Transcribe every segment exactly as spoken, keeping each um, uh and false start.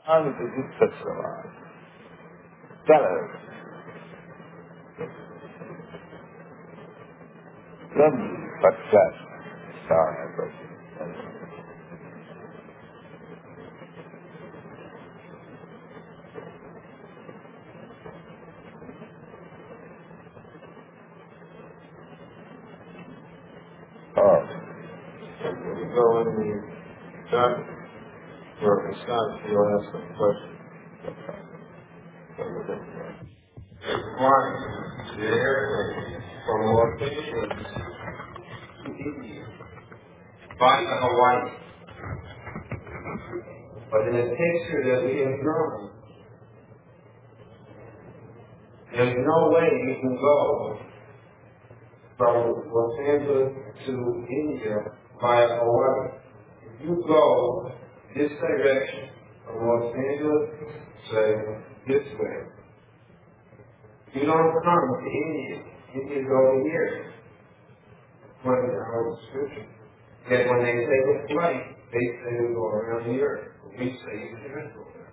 Anandita Tell us. Then success. Sorry, oh. When you go in the done for a massage, you'll ask some questions. Flying the airplane from Los Angeles to India by Hawaii. But in the picture that we have drawn, there's no way you can go from Los Angeles to India via Hawaii. If you go this direction from Los Angeles, say this way, you don't come to India. India's over here, according to our description. Yet when they take a flight, they say we go around the earth. We say you can't go there.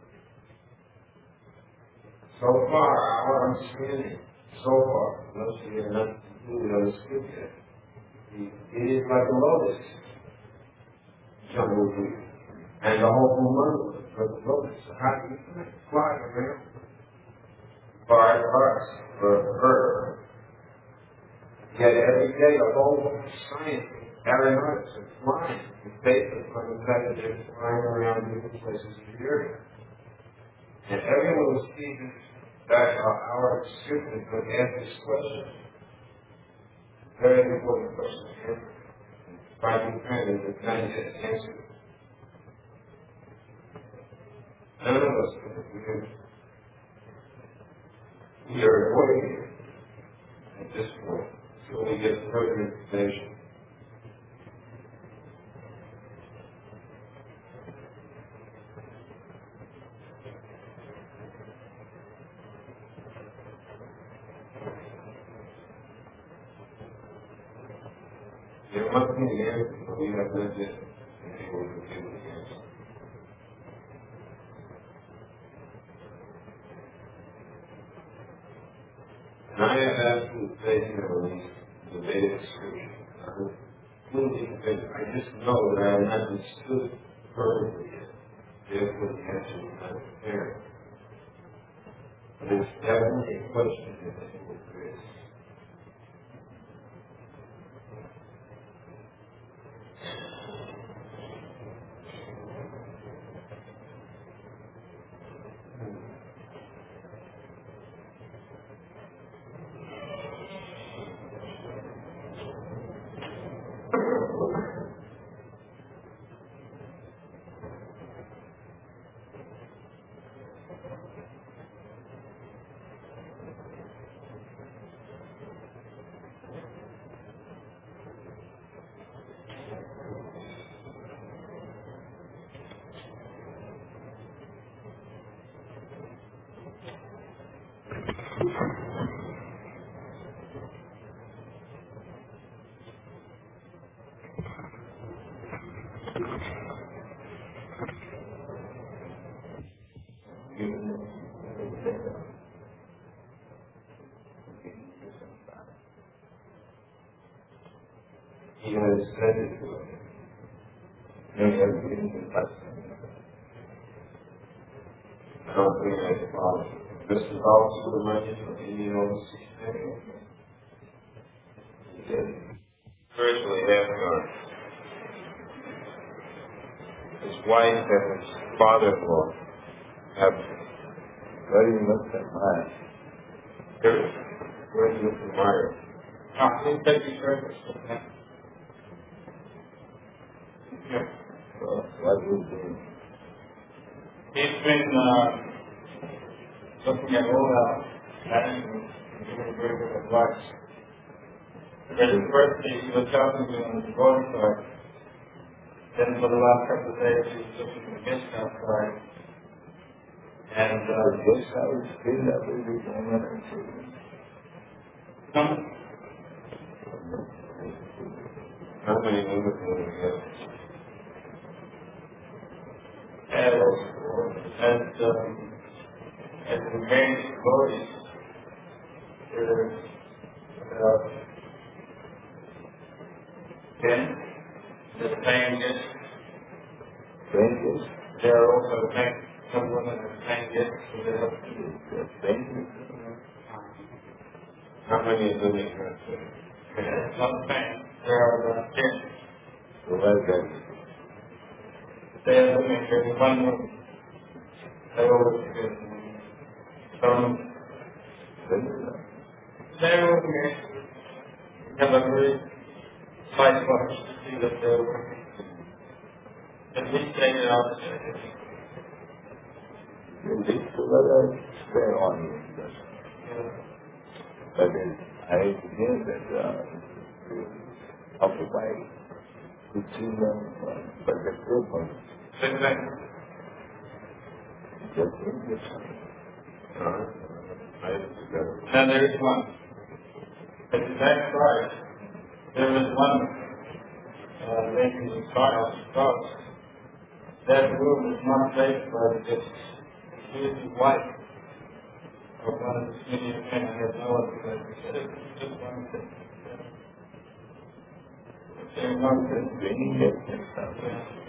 So far, our understanding, so far, unless we have not completely understood yet, it is like a lotus jungle tree. And the whole month of the lotus. So how do you fly around? By us, for Earth. Yet every day a whole science, aeronautics are flying. It's based upon the fact that they're flying around different places in the earth. And everyone who sees this back on our description could ask this question. Very important question to answer. Finding friends is not yet answered. None of us can do. We are avoiding it at this point until we get further information. There must be the answer, but we have not yet been able to give the answer. And I have absolute faith in the Vedic scripture. I have completely faith. I just know that I have not understood perfectly yet. Therefore, the answer is not apparent. But it's definitely a question that I think will address. He has said it to us. Many have given him blessing. I don't think I can follow. This is also the money from Indian overseas manual. He did. Virtually half gone. His wife and his father-in-law have Very much admired. Here, where's Mister Meyer? Ah, please take your service. Yeah. So, what will be? He's been uh, looking at all the management and giving very good advice. At first, he was talking to him on the voting side. Then, for the last couple of days, he was looking at the guest outside. And uh, The guest house still that will be going on and so. some, how many women do we have? And, and there's about ten. The paying gifts. Paying gifts? There are also paying, some women are paying gifts for the help. Paying gifts? How many of them are here? Not paying. There are about ten. So why is that? They are looking for one room. They always get some. They are looking at have a very fight watch to see that they're working. At least take it out of there. You need to let us stay on you. But then I hear that uh, occupy fifteen them, but the group of Exactly. just English. Now there is one. At the back side, there is one uh, lady who trials dogs. That room is not safe for this. She is the wife of one of the senior men. I have no idea. It's just one thing. It's one thing. Bringing it and stuff.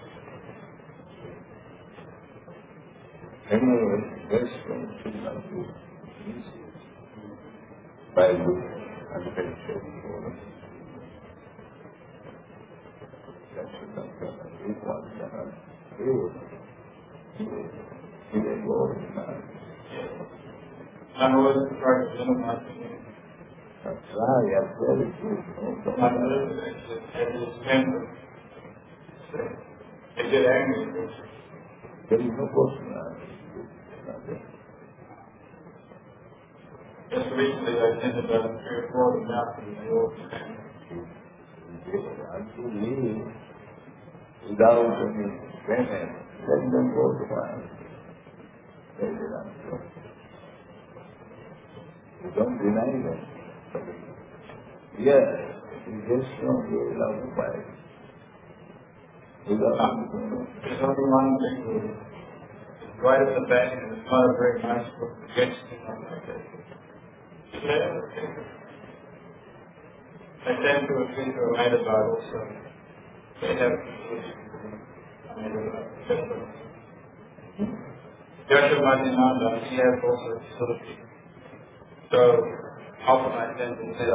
Anyway, this one should not be easy. By looking and very straightforward. That should not be a big one. Real. He will go in that. I'm always trying to minimize it. That's right, that's very good. My mother actually had this temper. They get angry. There is no question. Just recently I attended about three or four of them out in the old family. Until me, without any payment, let them go to my they did not go. You don't deny them. Yes, you just don't go without the fight. Without There's only one thing to do. Right at the back, and it's not a very nice book against it. Yeah. I tend to agree to a Maida Bible, so they have Joshua Madinanda, he has also a facility. So often I tend to say,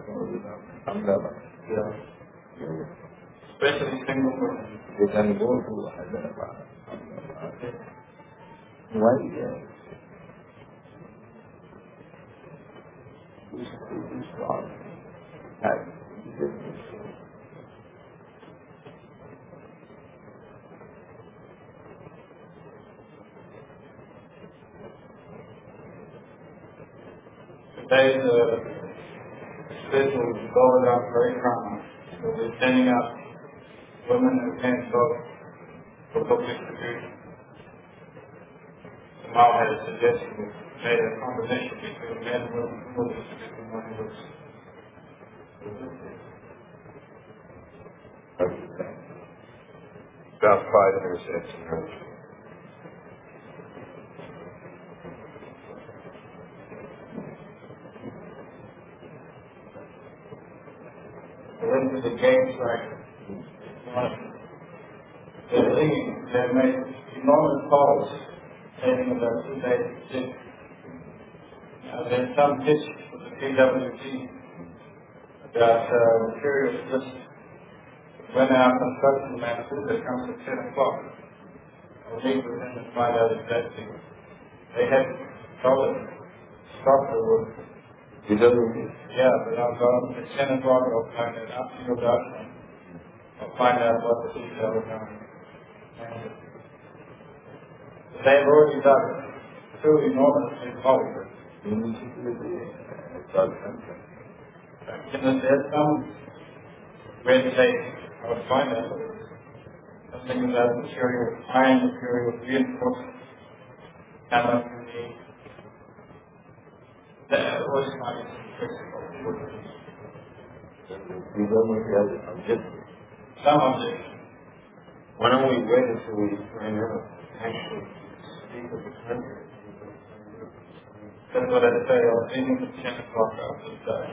yeah, especially single women. they can go to Hyderabad. Why? Yes. This is wrong. Today the schedule is going out very prominent. So we're sending out women who can't vote for book distribution. The Mao had suggested we made a combination between men and women who will distribute money books. About five intersections. I went to the game site. They're singing. They've made enormous calls, taking about two days to sing. Now, there's some pitch for the P W G that uh, materials just when our construction manager that comes at ten o'clock. I'll meet with them and find out exactly. They have told us stop the work. He doesn't. Yeah, but I'll go at ten o'clock. I'll find it out to your doctor. I'll find out what the details are. They've already done two enormously forward. And there's some red tape. I'll find out. Something about material, iron material, reinforcement, how much you need. That was my principle. He doesn't have objective. Some objects. Why don't we wait until we find out actually speak of the country? That's what I say. I was eating at ten o'clock after the day.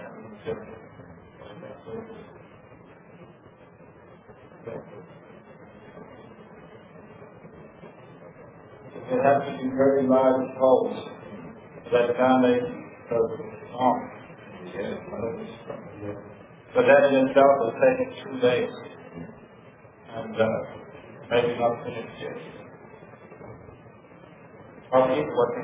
It has to be very large holes that foundation goes on. Yes. But that in itself will take it two days. And uh, maybe not finished yet. I'll keep working.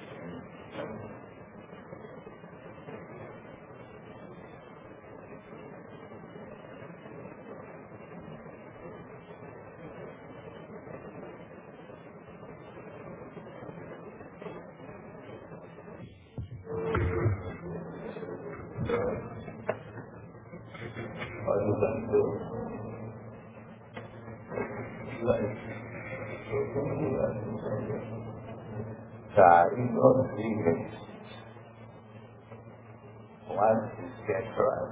Other than the life. Dying of demons. One is temporal.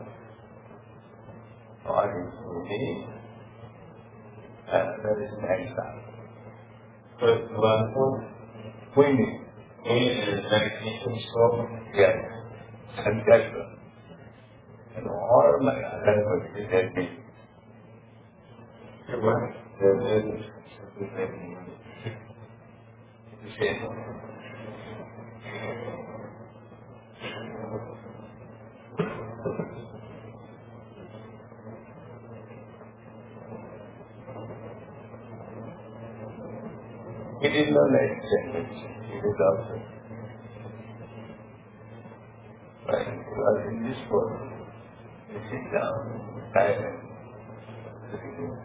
One is indeed. And another is exile. But the last one, Winning. winning is meditation slogan. Yes. And temporal. And all my other words is that me. You're right. There is something. Yes. It is not like language. It is also. But you are in this world. You sit down, silent, sitting.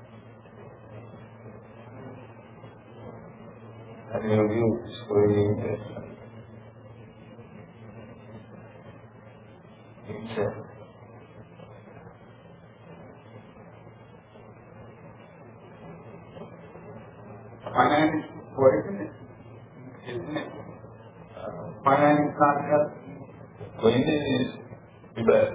And your view is going in there. Himself. Finance, what isn't it? Isn't it? Uh, finance is not help. Winning is the best.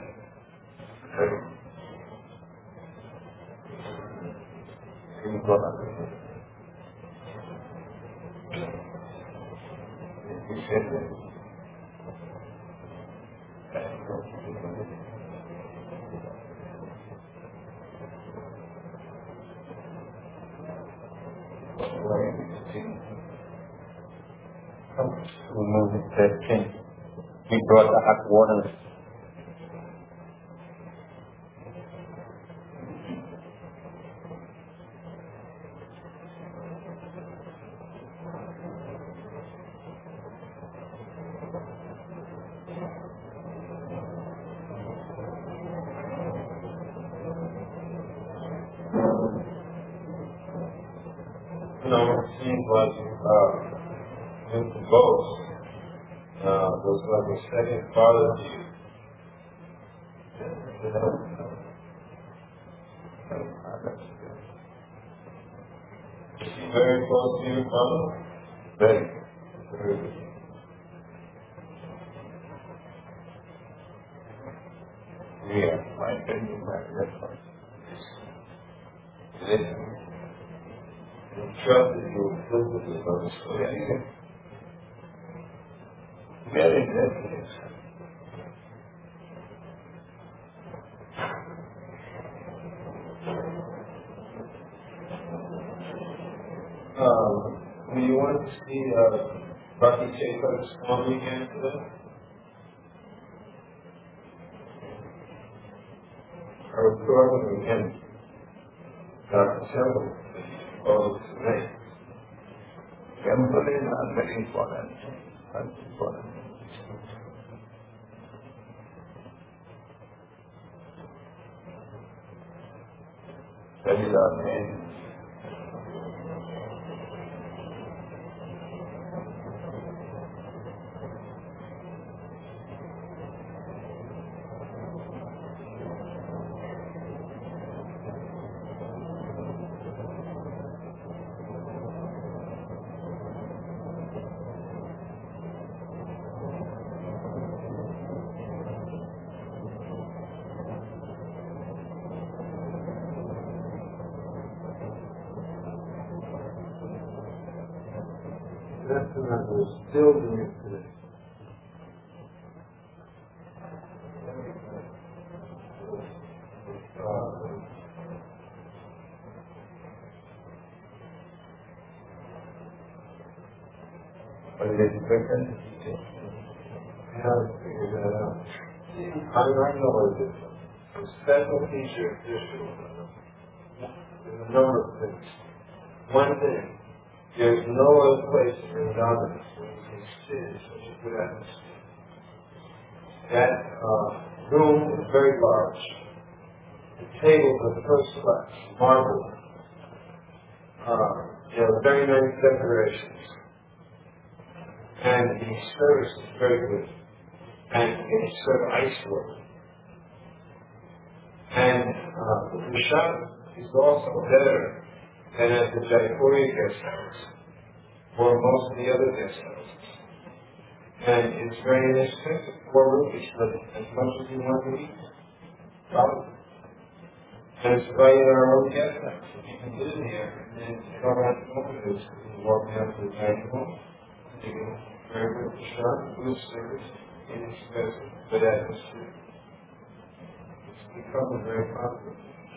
Remove that thing. He brought the hot water. You know, it seems like uh, in the boats, uh, was like a second father to you. You know? Is he very close to your father? Very. Very good. Yeah, my opinion, that's fine. Listen. You trusted you were filled with his Holy Spirit. Very, very good. Um, do you want to see uh, Rocky Jacobs coming again today? I was talking to him, Doctor Temple, all today. Temple is not very important. Not important. That is our main. That's what I was still doing today. Have you spoken? I haven't figured that out. See, I, I know what it is. A special teacher issue is a number of things. One thing, there's no other place in Vrindavan where you can sit in such a good atmosphere. That uh, room is very large. The tables are first class, marble. Uh, there are very nice decorations. And the service is very good. And it's serve ice water. And uh, the prasad is also better than at the Jaipuri guest house or most of the other guest houses. And it's very inexpensive, four rupees for as much as you want to eat. Probably. And it's right in our own guest house. You can get in here and then you don't have to open it. You can walk down to the dining hall. You can very good prasad, good service, inexpensive, good atmosphere. It's becoming very popular.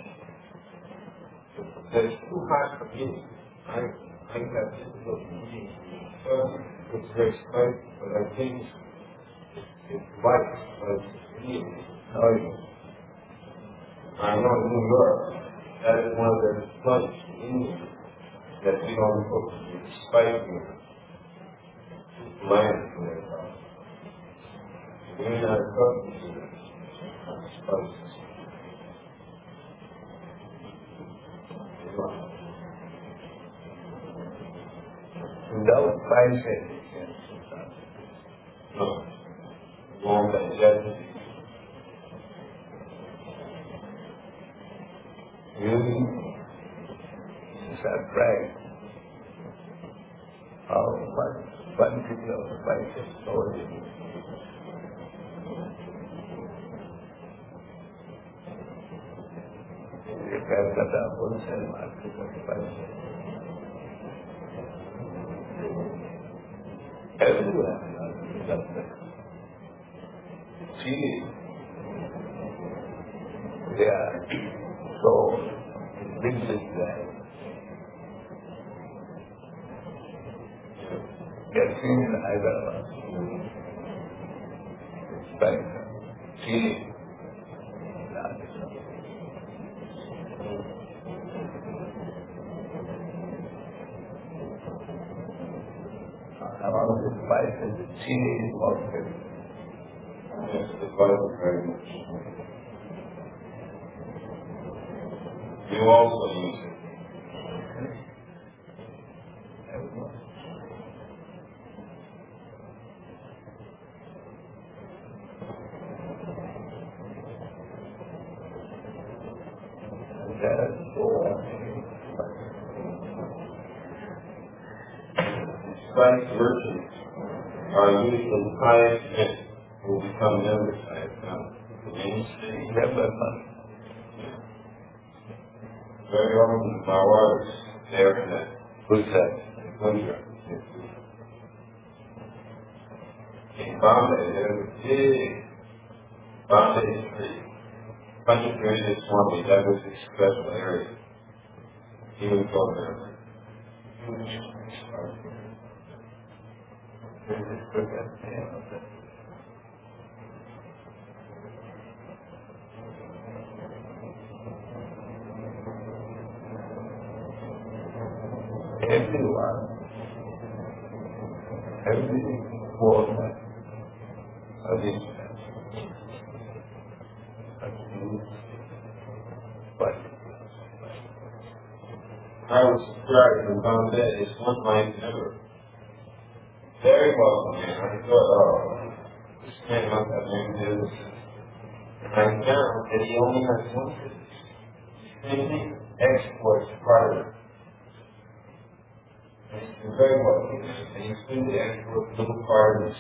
But it's too hot for me. I, I got difficulty eating. So it's very spicy, but I think it's, it's light, but it's eating. Oh, yeah. I know in New York, that is one of the plugs in England that we don't cook. It's spicy. It's bland for that. We're not cooking to it. It's spicy. Without spice anything. No. Won't digest it. You surprised how much quantity of spices stored in it. You can get a wholesale market of spices. Everywhere does that. Chili, they are so big there. They are seen in Hyderabad. Spice, chili, among the spices, the chili is more favorite. Yes, the Bible very much. You also use it. Spice merchants are usually pious men who become members, I have found. The mainstay Member money. very often Mawaris there in that Who's that? Punjab. In Bombay, there's a big Bombay tree. Panchagiri Swami, that was his special area. He was called there. Everyone, every woman, every but I was surprised in Bombay, it's one line ever. Very welcome, man. I thought, oh, this man must have many businesses. And I found that he only has one business. He exports product. And he's been very wealthy, man. And he's been to export little gardens.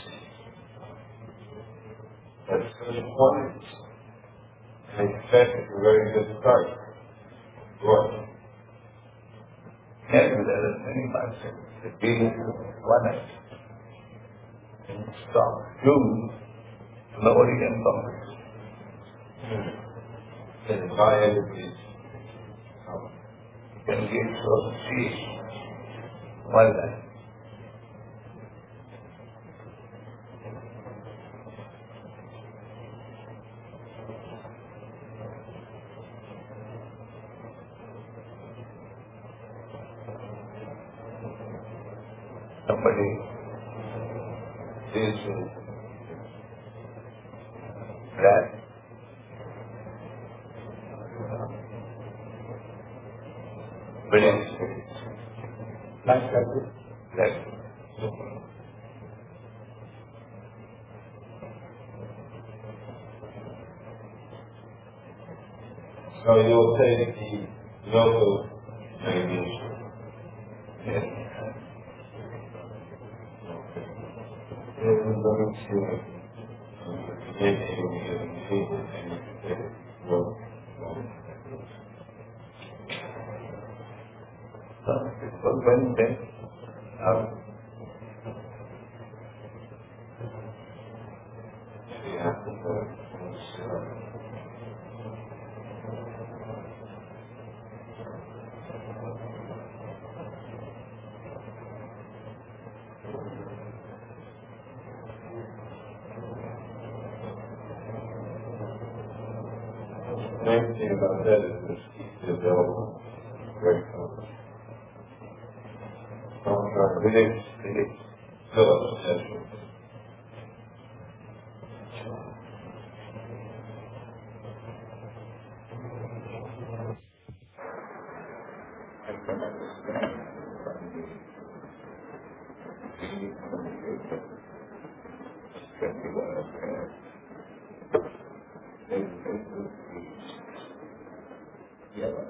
But such quantities. And I expect it's a very good price. Good. yes, there is many functions. The being one act. And stop. You, nobody can come. And buy everybody's house. You can give so see one act. somebody is that within spirits. Like that. Like So you'll take the local language. yes. And we're going to make it and well, So it was when then um, we have to go. The main thing about that is this keeps it available. Very close. Don't try to it is, it is. fill up the session. I can understand from the beginning communication, twenty-one of them, they they would be yellow.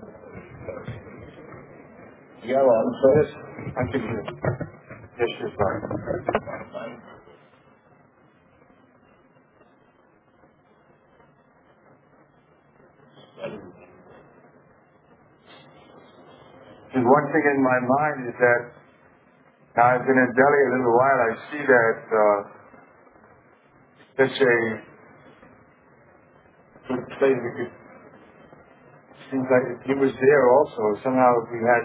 Yellow, I'm sorry. Yes, I can hear. Yes, you're fine. There's one thing in my mind is that now I've been in Delhi a little while. I see that uh, it's a good place. We could, seems like he was there also. Somehow we had.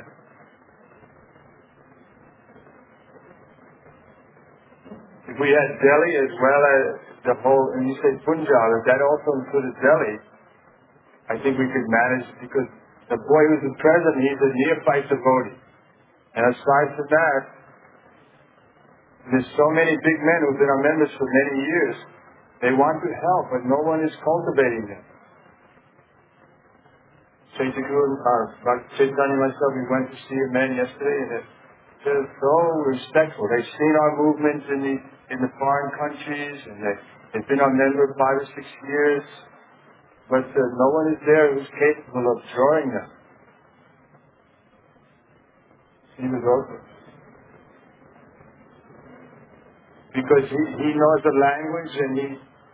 If we had Delhi as well as the whole, and you say Punjab, if that also included Delhi, I think we could manage, because the boy who's the president, he's a neophyte devotee. And aside from that, there's so many big men who've been our members for many years. They want to help, but no one is cultivating them. Chaitanya Guru, uh, Doctor Chaitanya and myself, we went to see a man yesterday, and they're so respectful. They've seen our movements in the in the foreign countries, and they, they've been our member five or six years. But uh, no one is there who's capable of drawing them. He was open. Because he, he knows the language, and he,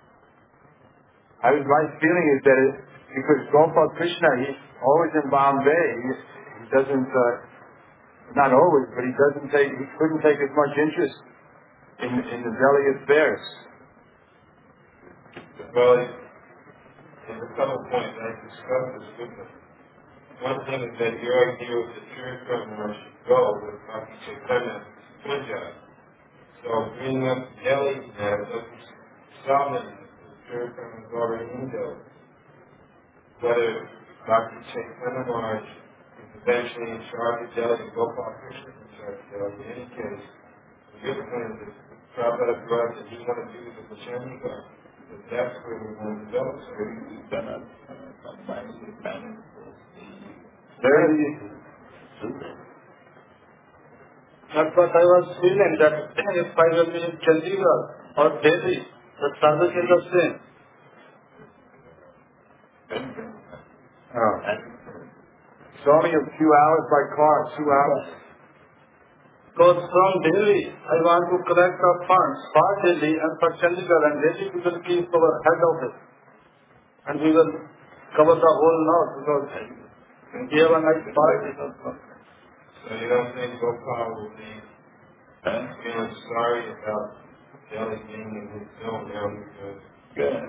I was, my feeling is that it, because Gopal Krishna, he's always in Bombay. He, he doesn't, uh, not always, but he doesn't take, he couldn't take as much interest in, in the Delhi affairs. Well, there's a couple points I discussed this with them. One thing is that your idea was that Tirupur should go with Bhakti Chaitanya Punjab. So bringing up Delhi now doesn't stop them. Tirupur is already in Delhi. Whether Bhakti Chaitanya Maharaj is eventually in charge of Delhi and Gopal Krishna is in charge of Delhi, in any case, the good point is that Prabhupada brought that he wanted to do the Pachanga. That's where we're going to go. So We've done a combined planning. There he is. That's what I was feeling, that if I will be in Chandigarh or Delhi, the service is the same. Oh. It's only a few hours by car, two hours. Because from Delhi, I want to collect the funds for Delhi and for Chandigarh, and Delhi we will keep our head office. And we will cover the whole north, because we have a nice party. So you don't think Gopal will be Huh? feeling sorry about Delhi being in his zone now because Yes.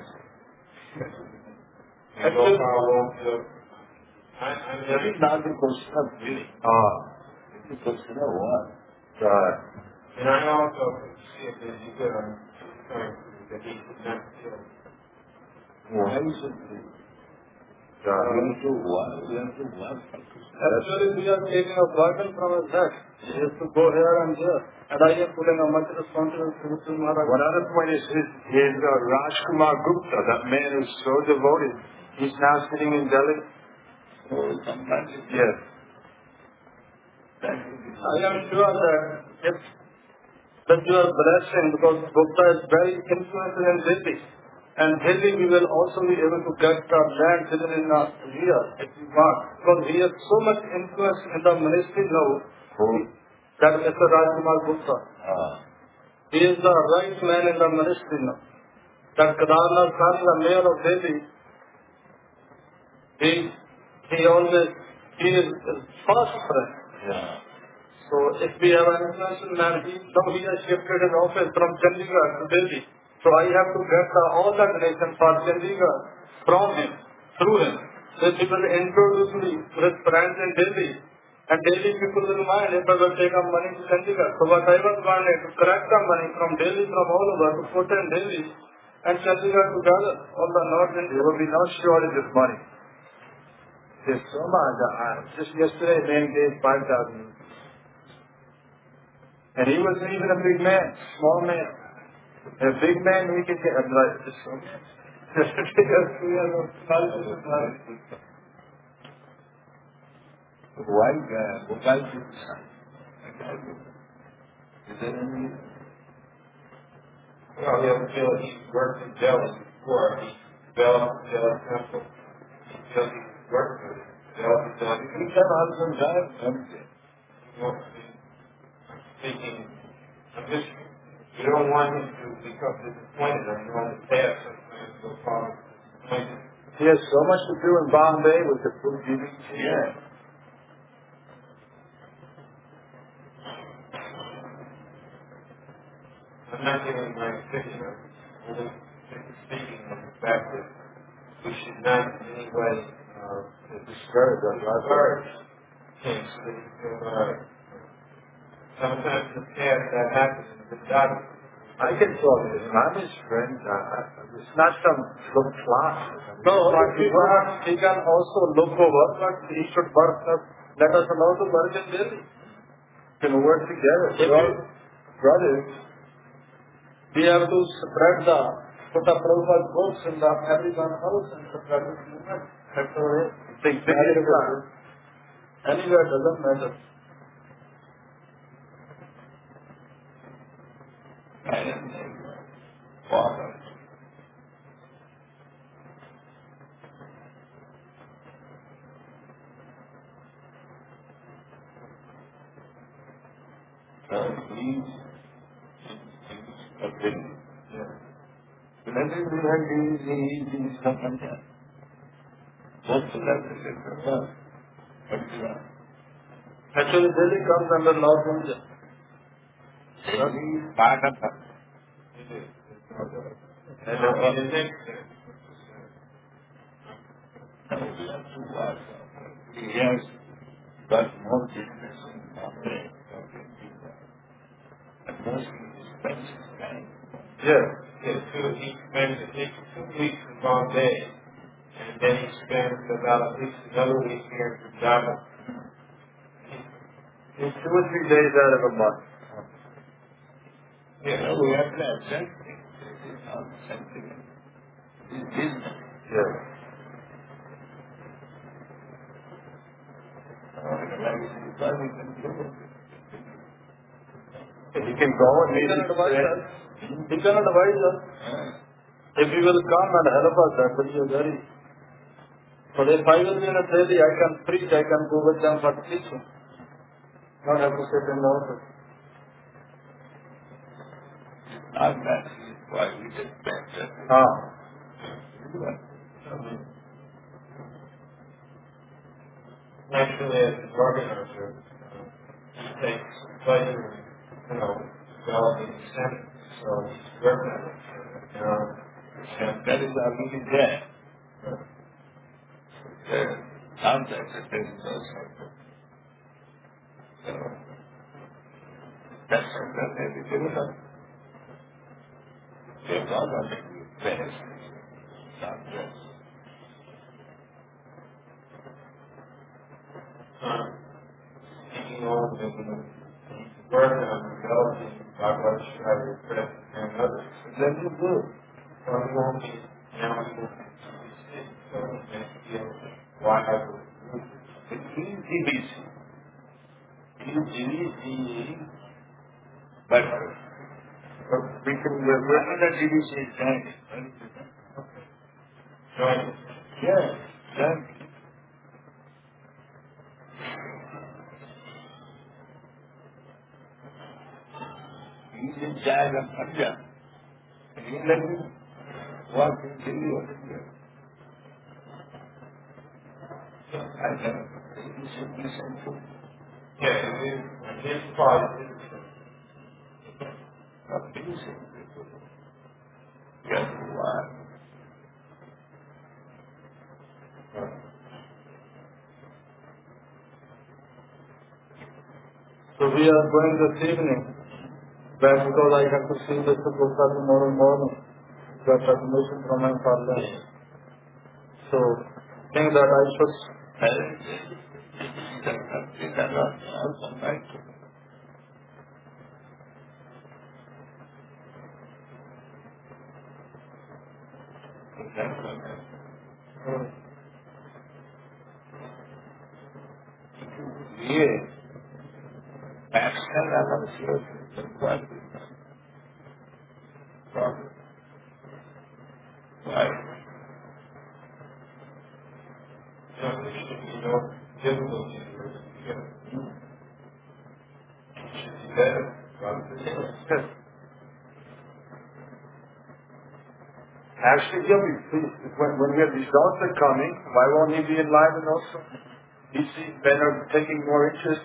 and Gopal won't feel. I, I That mean, is not the question of really. Ah, It's the question of what? right. and I also could see it as you could on time that he could not feel. Why should we? Uh, We have to work. We have to work. Actually, we are taking a burden from his head. He has to go here and there. And I am putting a much responsibility to Guru Maharaj. One other point is his, his uh, Rajkumar Gupta, that man is so devoted. He's now sitting in Delhi. So sometimes it's Yes. that will be I am sure that if that you are blessing, because Gupta is very influential in Delhi. And Delhi we will also be able to get the land within in a year if we want. Because he has so much influence in the ministry now that Mister Rajkumar Gupta. Ah. He is the right man in the ministry now. That Kedarnath Sahib, the mayor of Delhi, he, he always, he is his first friend. Yeah. So if we have an international man, he, now he has shifted his office from Chandigarh to Delhi. So I have to get the, all the donation for Chandigarh from him, through him. So he will introduce me to his friends in Delhi. And Delhi people will mind if I will take up money to Chandigarh. So what I was wanting to collect the money from Delhi, from all over, to put in Delhi and Chandigarh together, all the North India. There will be no shortage of money. There's so much. Uh, just yesterday, a man gave five thousand. And he wasn't even a big man, small man. A big man, we could get, I'm like, this one. Why uh, Gopal Gupta? Is there any? Well, he has he worked in Delhi before. He developed the Delhi temple. He feels he worked with it. Delhi, Delhi. You can also drive something. He wants to be speaking. I'm just, you don't want him to become disappointed on you on the path. Sometimes he'll fall disappointed. He has so much to do in Bombay with the food giving. Yeah. I'm not giving my opinion. I'm only speaking of the fact that we should not in any way uh, Discourage us. discourage things that uh, sometimes the path that happens is the doubt. I can talk to him. I'm his friend. Uh, uh, it's not some little class. No, if he wants, he can also look over, but he should work, uh, let us allow to work in Delhi. Can work together. If We're all we- brothers. We have to spread the, put the Prabhupada books in the everyone's house and spread this movement. That's the way. Think big is fun. Anywhere doesn't matter. And father. So he's a thing. Whenever we have these, these, these stuff like that. Most of that is in the world. But you know, Actually, Delhi comes under North India. he's part of that. And uh, in the next And we have to work. He has got more business in Bombay. And mostly he spends his time. Yes. yeah, two, he spends at least two weeks in Bombay, and then he spends about at least another week here in Punjab. He's two or three days out of a month. You know, we have to accept it. This is not something. This is business. Yes. Otherwise, because we can do it. He can go and He meet can his advise friend. us. He can advise us. If he will come and help us, that will be very. But if I will be in a Delhi, I can preach, I can go with them for teaching. Not have to sit in the office. Not that is why we get better. Ah. Naturally, as an organizer, he takes pleasure in, you know, developing the center. So he's working on it. You know, And that is already there. There, sometimes it is also. So, that's something that we do not. They're not going to be best. Sometimes. good. Why have It is D B C. It is the better. But we can, we're, we're Another D B C is joining. join? Yes, joining. He's in charge of Punjab. He let me walk in Delhi or India. I know. He should be sent to Yeah, and his part is not be sent to. Yes, why? So we are going this evening. Back because I have to see the Gupta tomorrow morning. Got permission from my father. So think that I should. These are not also right. ये action अलग से Right. you know, difficulty for us to get should be better. Yes. Actually, he'll be pleased. When, when we have results are coming, why won't he be enlivened also? He sees men are taking more interest.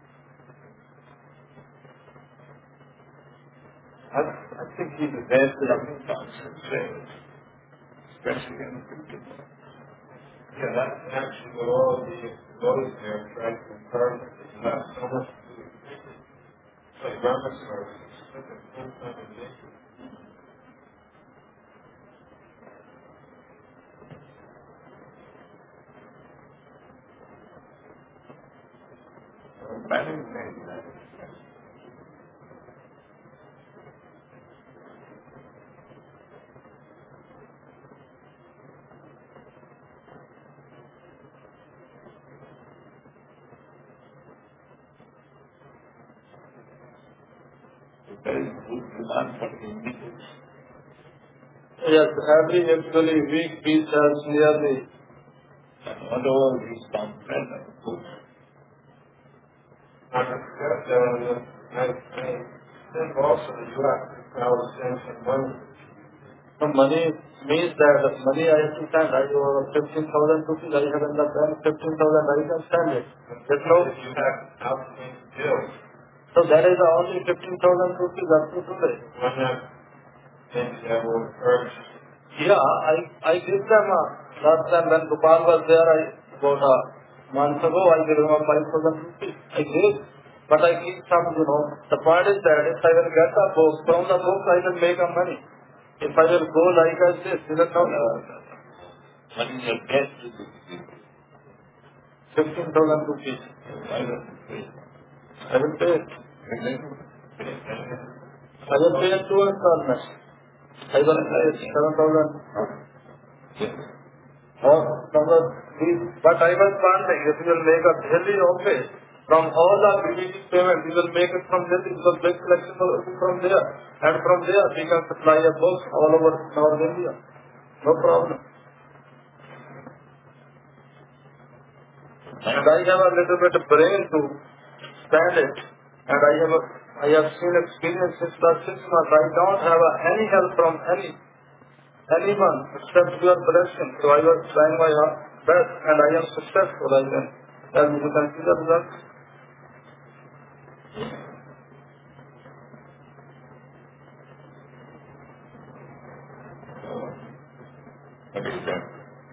I, I think he's advanced enough. Concentrate, especially in the people. Yeah, that's actually what all of the motives there try to confirm. It's not so much to do with it. It's like Brahma service. It's such a full-time addiction. Management. There is good demand for individuals. Yes, every actually week we sells nearly. And whatever is complained of good. I forgot that on the, I, I think also that you have to probably send some money. So money means that the money I have to send. I have fifteen thousand rupees. I have in the bank fifteen thousand. I can send it. There's no. If you have outstanding bills, So that is the only fifteen thousand rupees up to today. why not things that will urge? Yeah, I I give them uh, last time when Gopal was there. I about a month ago I gave him a five thousand rupees. I gave, but I keep some. You know, the point is that if I will get the book from the book, I will make a money. If I will go like I this, this is not What is your debt to the people? fifteen thousand rupees. Why don't you pay? I will pay it. And then pay. I will pay it two installments. I will pay seven thousand. Yes. Or number three. But I was planning if you will make a daily office from all the B D D payments, we will make it from Delhi because big collection will be from there. And from there we can supply a books all over North India. No problem. And I have a little bit of brain to stand it. And I have a, I have seen experience since last six months. I don't have a, any help from any anyone except your blessing. So I was trying my best and I am successful. I can tell you, you can see the results. What is that?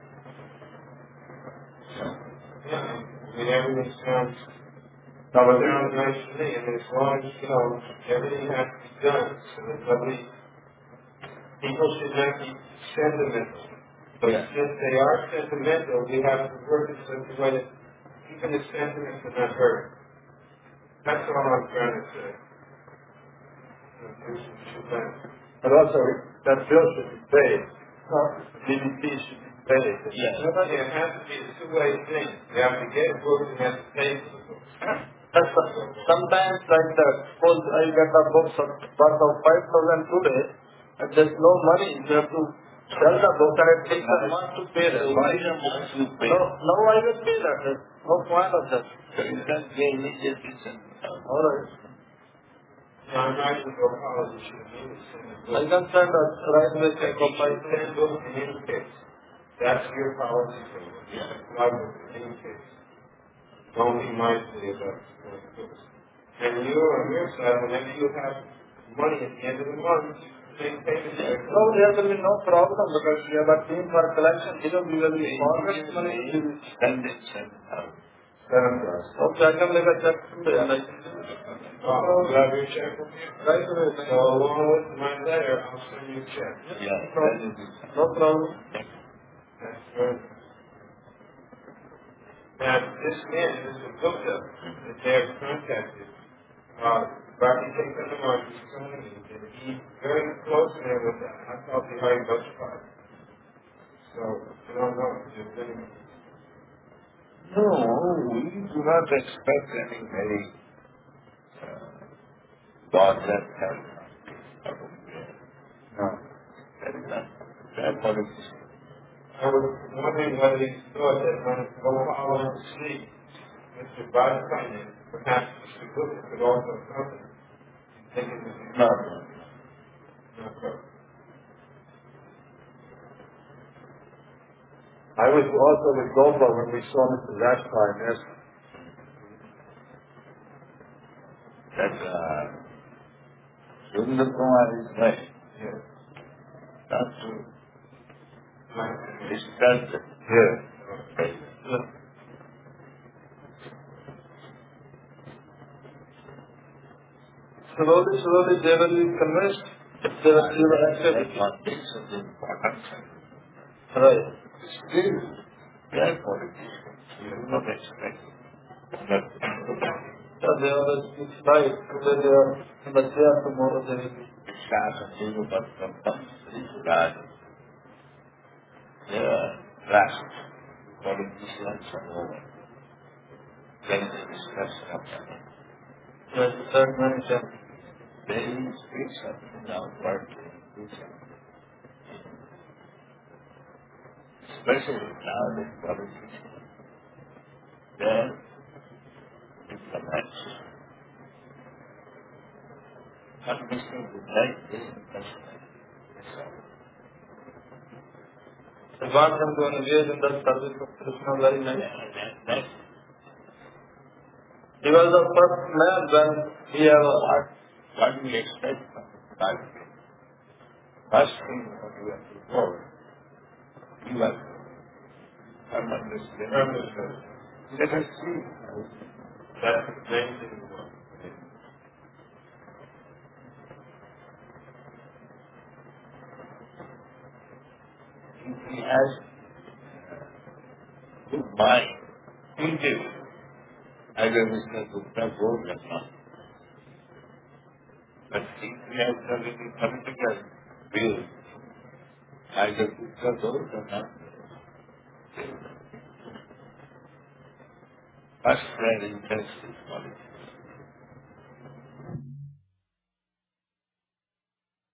Yeah, I mean, everything sounds, sounds nice to me, and as long as, you know, everything has to be done, so that nobody, people should not be sentimental. But Yeah. since they are sentimental, we have to work in such a way that even the sentiments are not hurt. That's all I'm trying to say. You know, we should not But also, that bill should be paid. Uh, D V T should be paid. Yeah. No, no, it has to be a two-way thing. You have to get books and you have to pay for the books. That's sometimes like that. Suppose I get a book of worth of five thousand today, and there's no money. You have to sell the book, and it takes a month to pay that. Why the month you pay? No, now I will pay that. There's no point of that. So you can pay immediately. All right. No, I'm not even going to apologize. You need to send a book. I can send a right away check of my Send books in any case. That's your policy. Yeah. Like in any case. Don't be mindful of that. And you, on your side, whenever you have money at the end of the month, make payments. No, there will be no problem because we have a team for collection. You know, we will be forward money. Send it, send it out. Seven thousand. Okay, I can make a check today. And I can Oh, you have your check from you? right away. So along with my letter, I'll send you a check. Yeah, send it. No problem. That's good. Now, this man, this is Gupta, that they have contacted, uh, Bobby takes on the market, he's telling me that he's very close to him with that. I thought he hired Dutch Park. So, I don't know if there's any. No, we do not expect any very uh, God-led help. No. That is not that politics. I was wondering whether he thought that when it go follow him to sleep, Mister Bobby Finance, perhaps Mister Gupta could also come and think it was No, not good. I was also with Gopa when we saw Mister last time. Yes. that's uh, Sundar Kumar is right. Yes. Not to Right. discuss it. Yeah. Right. Slowly, slowly they will be convinced. They will, they will accept That's it. not this is important. Right. Still, they are politicians. You do not expect that. So they always speak right. Today they are in the chair, tomorrow they will be. Shastra, but sometimes God. They are last. Politicians are over. Then the discussion of them. Yes, third many times. They speak something now, work and do something. Especially now the politicians. They're diplomats. Not missing the right this investment. They want them to engage in the service of Krishna very Yeah, nice. that, that's He was the first man when he had a what, what we expect from God. First thing what you have to go, you have to come understand. Understood. Let us see. That's the main thing we want. If he has good mind, he will. Either Mister Gupta goes or not. But if he has already political will, either Gupta goes or not. First their interest is politics.